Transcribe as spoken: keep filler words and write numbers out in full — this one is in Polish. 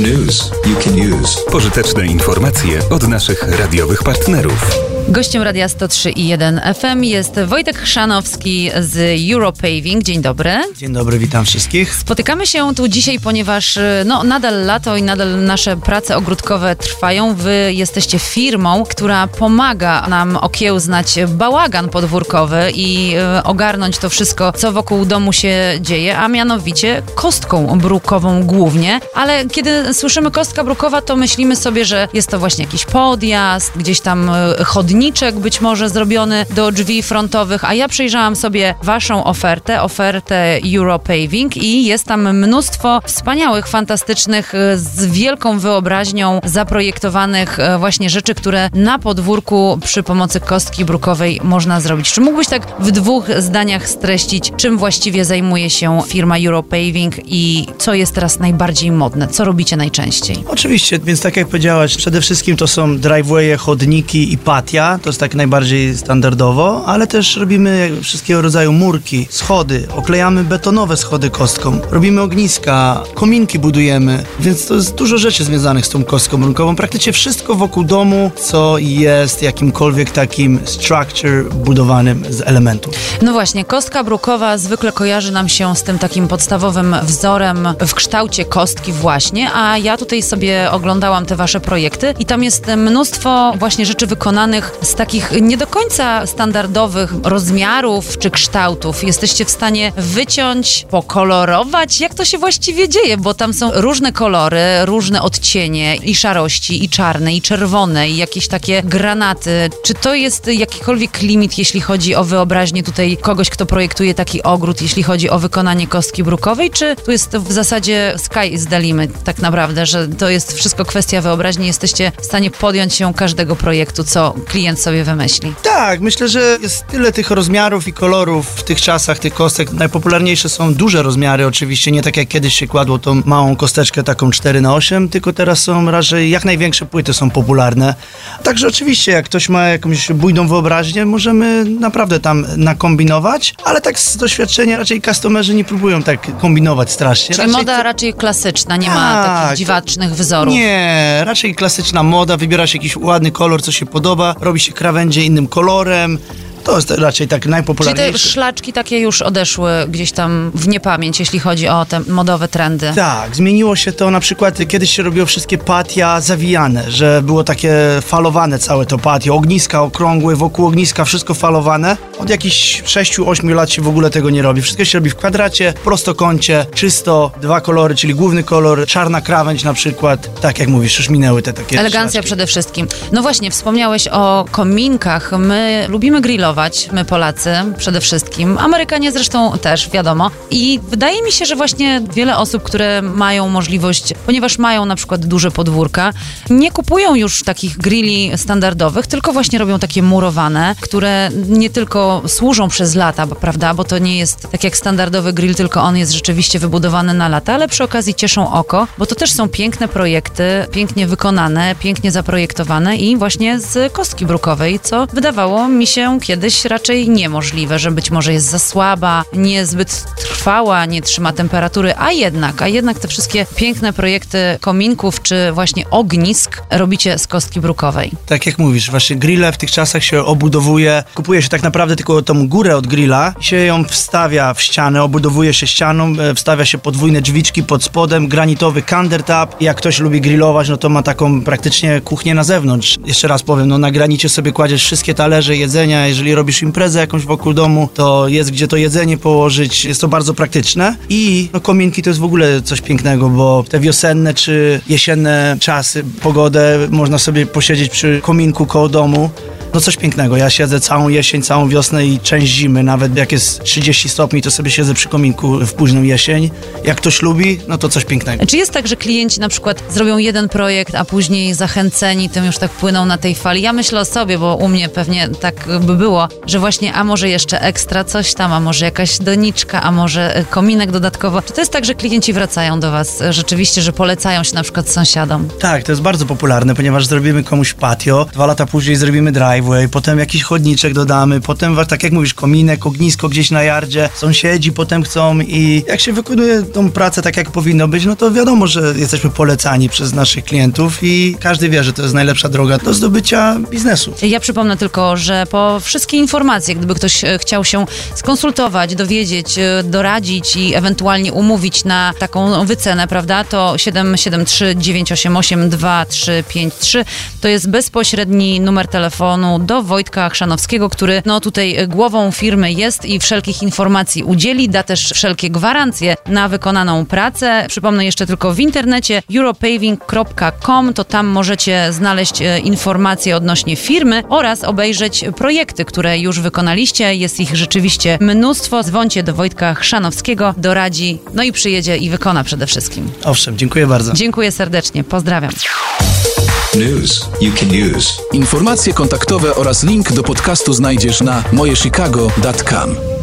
news you can use. Pożyteczne informacje od naszych radiowych partnerów. Gościem Radia sto trzy i jeden F M jest Wojtek Chrzanowski z Europaving. Dzień dobry. Dzień dobry, witam wszystkich. Spotykamy się tu dzisiaj, ponieważ no, nadal lato i nadal nasze prace ogródkowe trwają. Wy jesteście firmą, która pomaga nam okiełznać bałagan podwórkowy i y, ogarnąć to wszystko, co wokół domu się dzieje, a mianowicie kostką brukową głównie. Ale kiedy słyszymy kostka brukowa, to myślimy sobie, że jest to właśnie jakiś podjazd, gdzieś tam y, chodnik, być może zrobiony do drzwi frontowych, a ja przejrzałam sobie waszą ofertę, ofertę Europaving i jest tam mnóstwo wspaniałych, fantastycznych, z wielką wyobraźnią zaprojektowanych właśnie rzeczy, które na podwórku przy pomocy kostki brukowej można zrobić. Czy mógłbyś tak w dwóch zdaniach streścić, czym właściwie zajmuje się firma Europaving i co jest teraz najbardziej modne? Co robicie najczęściej? Oczywiście, więc tak jak powiedziałaś, przede wszystkim to są drivewaye, chodniki i patia. To jest tak najbardziej standardowo, ale też robimy wszystkiego rodzaju murki, schody, oklejamy betonowe schody kostką, robimy ogniska, kominki budujemy, więc to jest dużo rzeczy związanych z tą kostką brunkową. Praktycznie wszystko wokół domu, co jest jakimkolwiek takim structure budowanym z elementów. No właśnie, kostka brukowa zwykle kojarzy nam się z tym takim podstawowym wzorem w kształcie kostki właśnie, a ja tutaj sobie oglądałam te wasze projekty i tam jest mnóstwo właśnie rzeczy wykonanych z takich nie do końca standardowych rozmiarów czy kształtów. Jesteście w stanie wyciąć, pokolorować? Jak to się właściwie dzieje? Bo tam są różne kolory, różne odcienie i szarości, i czarne, i czerwone, i jakieś takie granaty. Czy to jest jakikolwiek limit, jeśli chodzi o wyobraźnię tutaj kogoś, kto projektuje taki ogród, jeśli chodzi o wykonanie kostki brukowej? Czy tu jest w zasadzie sky is the limit tak naprawdę, że to jest wszystko kwestia wyobraźni? Jesteście w stanie podjąć się każdego projektu, co klient sobie wymyśli. Tak, myślę, że jest tyle tych rozmiarów i kolorów w tych czasach, tych kostek. Najpopularniejsze są duże rozmiary oczywiście, nie tak jak kiedyś się kładło tą małą kosteczkę taką cztery na osiem, tylko teraz są raczej jak największe płyty są popularne. Także oczywiście, jak ktoś ma jakąś bujną wyobraźnię, możemy naprawdę tam nakombinować, ale tak z doświadczenia raczej customerzy nie próbują tak kombinować strasznie. Czyli raczej moda to... raczej klasyczna, nie tak, ma takich dziwacznych wzorów. Nie, raczej klasyczna moda, wybiera się jakiś ładny kolor, co się podoba, robi się krawędzie innym kolorem. To jest raczej tak najpopularniejsze. Czyli te szlaczki takie już odeszły gdzieś tam w niepamięć, jeśli chodzi o te modowe trendy. Tak, zmieniło się to na przykład, kiedyś się robiło wszystkie patia zawijane, że było takie falowane całe to patio, ogniska okrągłe, wokół ogniska wszystko falowane. Od jakichś sześciu ośmiu lat się w ogóle tego nie robi. Wszystko się robi w kwadracie, prostokącie, czysto, dwa kolory, czyli główny kolor, czarna krawędź na przykład. Tak jak mówisz, już minęły te takie Elegancja szlaczki. Przede wszystkim. No właśnie, wspomniałeś o kominkach. My lubimy grillować. My Polacy przede wszystkim, Amerykanie zresztą też, wiadomo. I wydaje mi się, że właśnie wiele osób, które mają możliwość, ponieważ mają na przykład duże podwórka, nie kupują już takich grilli standardowych, tylko właśnie robią takie murowane, które nie tylko służą przez lata, prawda, bo to nie jest tak jak standardowy grill, tylko on jest rzeczywiście wybudowany na lata, ale przy okazji cieszą oko, bo to też są piękne projekty, pięknie wykonane, pięknie zaprojektowane i właśnie z kostki brukowej, co wydawało mi się kiedyś raczej niemożliwe, że być może jest za słaba, niezbyt trwała, nie trzyma temperatury, a jednak, a jednak te wszystkie piękne projekty kominków czy właśnie ognisk robicie z kostki brukowej. Tak jak mówisz, właśnie grille w tych czasach się obudowuje, kupuje się tak naprawdę tylko tą górę od grilla, się ją wstawia w ścianę, obudowuje się ścianą, wstawia się podwójne drzwiczki pod spodem, granitowy countertop. Jak ktoś lubi grillować, no to ma taką praktycznie kuchnię na zewnątrz. Jeszcze raz powiem, no na granicie sobie kładziesz wszystkie talerze, jedzenia, jeżeli robisz imprezę jakąś wokół domu, to jest gdzie to jedzenie położyć, jest to bardzo praktyczne i no, kominki to jest w ogóle coś pięknego, bo te wiosenne czy jesienne czasy, pogodę, można sobie posiedzieć przy kominku koło domu. No coś pięknego. Ja siedzę całą jesień, całą wiosnę i część zimy, nawet jak jest trzydzieści stopni, to sobie siedzę przy kominku w późną jesień. Jak ktoś lubi, no to coś pięknego. Czy jest tak, że klienci na przykład zrobią jeden projekt, a później zachęceni tym już tak płyną na tej fali? Ja myślę o sobie, bo u mnie pewnie tak by było, że właśnie a może jeszcze ekstra coś tam, a może jakaś doniczka, a może kominek dodatkowo. Czy to jest tak, że klienci wracają do was rzeczywiście, że polecają się na przykład sąsiadom? Tak, to jest bardzo popularne, ponieważ zrobimy komuś patio, dwa lata później zrobimy drive, driveway, potem jakiś chodniczek dodamy, potem tak jak mówisz, kominek, ognisko gdzieś na yardzie, sąsiedzi potem chcą i jak się wykonuje tą pracę tak jak powinno być, no to wiadomo, że jesteśmy polecani przez naszych klientów i każdy wie, że to jest najlepsza droga do zdobycia biznesu. Ja przypomnę tylko, że po wszystkie informacje, gdyby ktoś chciał się skonsultować, dowiedzieć, doradzić i ewentualnie umówić na taką wycenę, prawda, to siedem siedem trzy dziewięć osiem osiem dwa trzy pięć trzy to jest bezpośredni numer telefonu do Wojtka Chrzanowskiego, który no tutaj głową firmy jest i wszelkich informacji udzieli, da też wszelkie gwarancje na wykonaną pracę. Przypomnę jeszcze tylko w internecie europaving kropka com, to tam możecie znaleźć informacje odnośnie firmy oraz obejrzeć projekty, które już wykonaliście. Jest ich rzeczywiście mnóstwo. Dzwońcie do Wojtka Chrzanowskiego, doradzi, no i przyjedzie i wykona przede wszystkim. Owszem, dziękuję bardzo. Dziękuję serdecznie, pozdrawiam. News you can use. Informacje kontaktowe oraz link do podcastu znajdziesz na moje chicago kropka com.